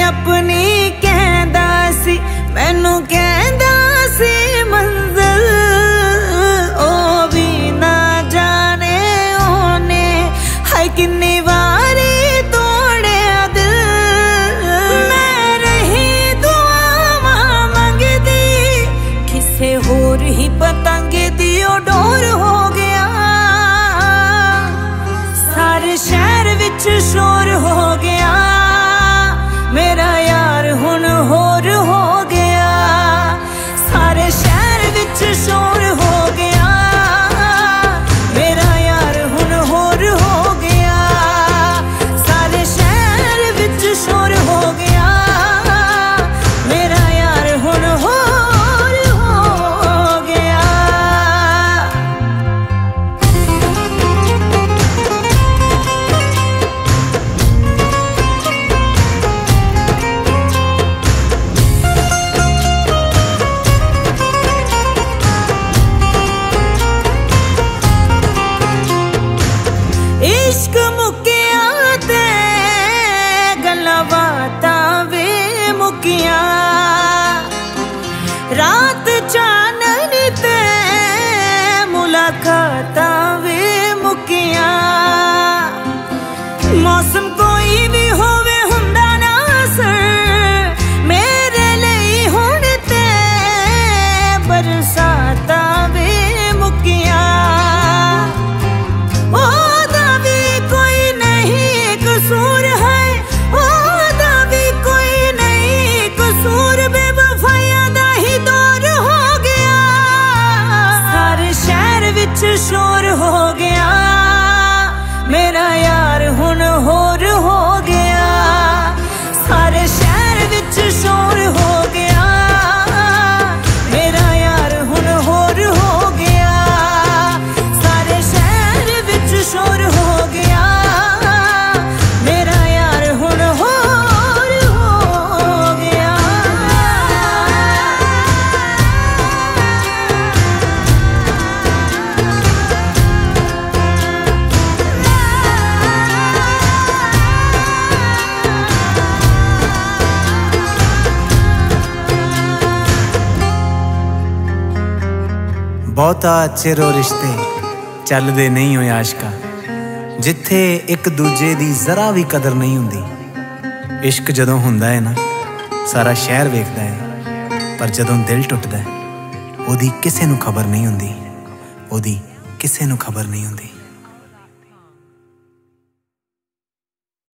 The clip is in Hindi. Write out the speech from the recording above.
अपनी कहंदा सी, मैनू कहंदा सी मंजिल, ओ भी ना जाने ओने हाय किन्नी वारी तोड़िया दिल। मैं रही दुआवां मंगदी, किसे होर ही पतंग दी डोर हो गया। सारे शहर विच शोर हो गया, मेरा यार हुण होर हो गया। सारे शहर विच शोर हो गया, मेरा यार हुण होर हो गया। सारे शहर विच शोर हो गया, मेरा यार हुण होर हो गया। इश्क मुकिया ते गल्लां बातां वे मुकिया, रात चानन ते मुलाकातां वे मुकिया। मौसम कोई भी होवे हुंदा ना असर, मेरे लई हुण ते बरसातां वे मुकिया। कसूर है ओदा भी कोई नहीं कसूर, बेवफाइयां दा ही दौर हो गया। सारे शहर विच शोर हो गया, मेरा यार हुण होर हो गया। सारे शहर विच शोर हो गया, मेरा यार हुण होर हो गया। सारे शहर विच शोर हो गया, बहुता चिरो रिश्ते चलदे नहीं होए आशका, जिथे एक दूजे दी जरा भी कदर नहीं हुंदी। इश्क जदों हुंदा है ना, सारा शहर वेखदा है, पर जदों दिल टुटदा है, ओदी किसे नूं खबर नहीं हुंदी, ओदी किसे नूं खबर नहीं हुंदी।